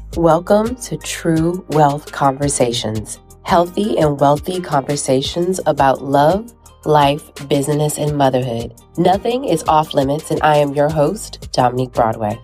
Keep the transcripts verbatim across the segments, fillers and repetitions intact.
Welcome to True Wealth Conversations, healthy and wealthy conversations about love, life, business, and motherhood. Nothing is off limits, and I am your host, Dominique Broadway.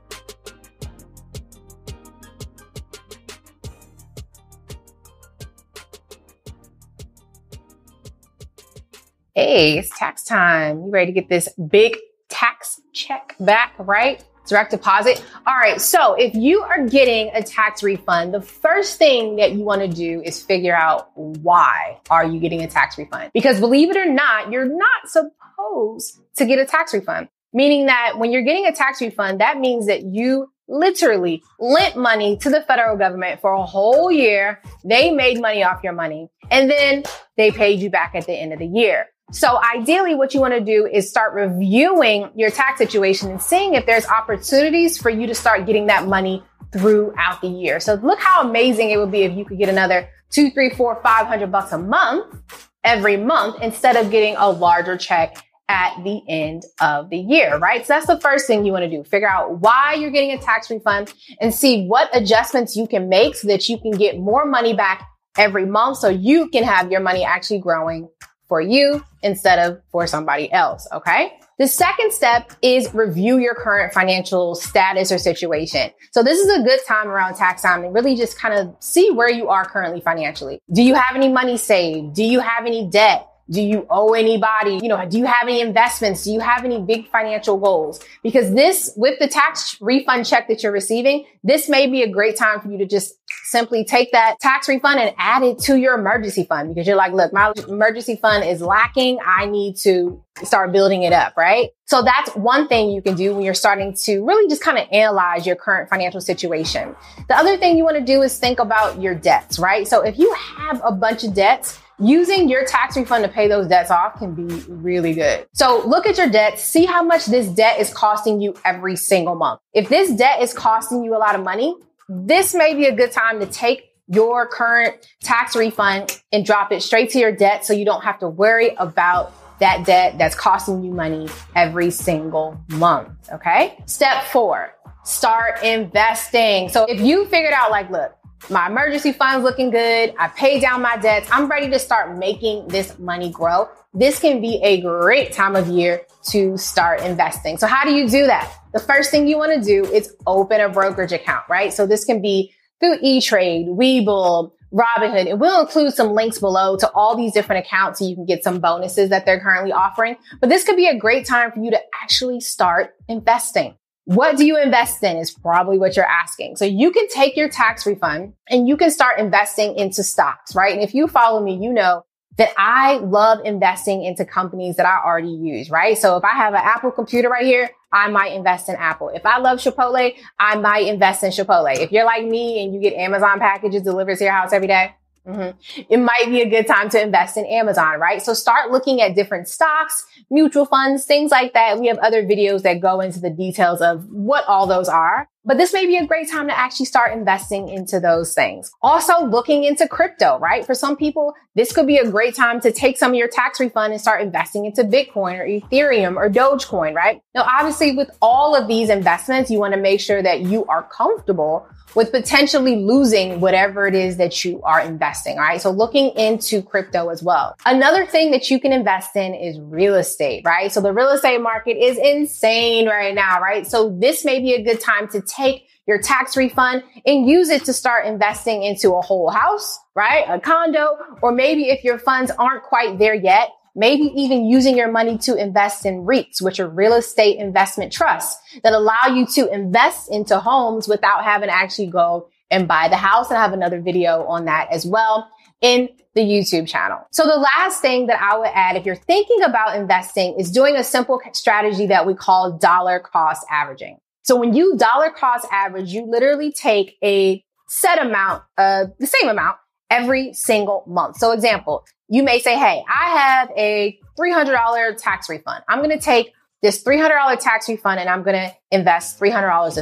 Hey, it's tax time. You ready to get this big tax check back, right? Direct deposit. All right. So if you are getting a tax refund, the first thing that you want to do is figure out why are you getting a tax refund? Because believe it or not, you're not supposed to get a tax refund. Meaning that when you're getting a tax refund, that means that you literally lent money to the federal government for a whole year. They made money off your money and then they paid you back at the end of the year. So ideally, what you want to do is start reviewing your tax situation and seeing if there's opportunities for you to start getting that money throughout the year. So look how amazing it would be if you could get another two, three, four, five hundred bucks a month every month instead of getting a larger check at the end of the year, right? So that's the first thing you want to do. Figure out why you're getting a tax refund and see what adjustments you can make so that you can get more money back every month so you can have your money actually growing for you instead of for somebody else, okay? The second step is review your current financial status or situation. So this is a good time around tax time to really just kind of see where you are currently financially. Do you have any money saved? Do you have any debt? Do you owe anybody? You know, do you have any investments? Do you have any big financial goals? Because this, with the tax refund check that you're receiving, this may be a great time for you to just simply take that tax refund and add it to your emergency fund because you're like, look, my emergency fund is lacking. I need to start building it up, right? So that's one thing you can do when you're starting to really just kind of analyze your current financial situation. The other thing you want to do is think about your debts, right? So if you have a bunch of debts, using your tax refund to pay those debts off can be really good. So look at your debts, see how much this debt is costing you every single month. If this debt is costing you a lot of money, this may be a good time to take your current tax refund and drop it straight to your debt so you don't have to worry about that debt that's costing you money every single month, okay? Step four, start investing. So if you figured out like, look, my emergency fund's looking good, I paid down my debts, I'm ready to start making this money grow, this can be a great time of year to start investing. So how do you do that? The first thing you want to do is open a brokerage account, right? So this can be through E-Trade, Webull, Robinhood, and we'll include some links below to all these different accounts so you can get some bonuses that they're currently offering. But this could be a great time for you to actually start investing. What do you invest in is probably what you're asking. So you can take your tax refund and you can start investing into stocks, right? And if you follow me, you know that I love investing into companies that I already use, right? So if I have an Apple computer right here, I might invest in Apple. If I love Chipotle, I might invest in Chipotle. If you're like me and you get Amazon packages delivered to your house every day, Mm-hmm. it might be a good time to invest in Amazon, right? So start looking at different stocks, mutual funds, things like that. We have other videos that go into the details of what all those are. But this may be a great time to actually start investing into those things. Also looking into crypto, right? For some people, this could be a great time to take some of your tax refund and start investing into Bitcoin or Ethereum or Dogecoin, right? Now, obviously with all of these investments, you want to make sure that you are comfortable with potentially losing whatever it is that you are investing, all right? So looking into crypto as well. Another thing that you can invest in is real estate, right? So the real estate market is insane right now, right? So this may be a good time to take your tax refund and use it to start investing into a whole house, right? A condo, or maybe if your funds aren't quite there yet, maybe even using your money to invest in REITs, which are real estate investment trusts that allow you to invest into homes without having to actually go and buy the house. And I have another video on that as well in the YouTube channel. So the last thing that I would add, if you're thinking about investing, is doing a simple strategy that we call dollar cost averaging. So when you dollar cost average, you literally take a set amount, uh, the same amount every single month. So example, you may say, hey, I have a three hundred dollars tax refund. I'm going to take this three hundred dollars tax refund and I'm going to invest three hundred dollars this month.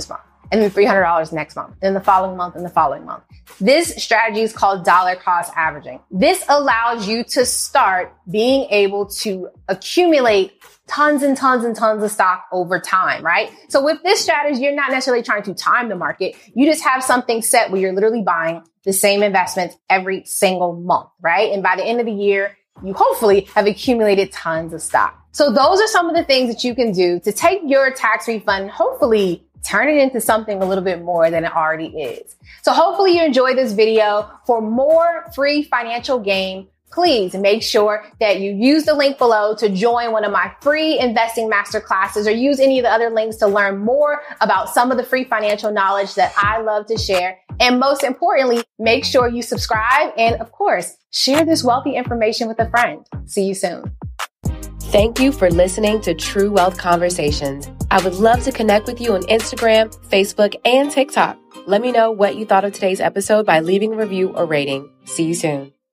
and then three hundred dollars next month, then the following month, and the following month. This strategy is called dollar cost averaging. This allows you to start being able to accumulate tons and tons and tons of stock over time, right? So with this strategy, you're not necessarily trying to time the market. You just have something set where you're literally buying the same investments every single month, right? And by the end of the year, you hopefully have accumulated tons of stock. So those are some of the things that you can do to take your tax refund, hopefully turn it into something a little bit more than it already is. So hopefully you enjoyed this video. For more free financial game, please make sure that you use the link below to join one of my free investing masterclasses, or use any of the other links to learn more about some of the free financial knowledge that I love to share. And most importantly, make sure you subscribe and, of course, share this wealthy information with a friend. See you soon. Thank you for listening to True Wealth Conversations. I would love to connect with you on Instagram, Facebook, and TikTok. Let me know what you thought of today's episode by leaving a review or rating. See you soon.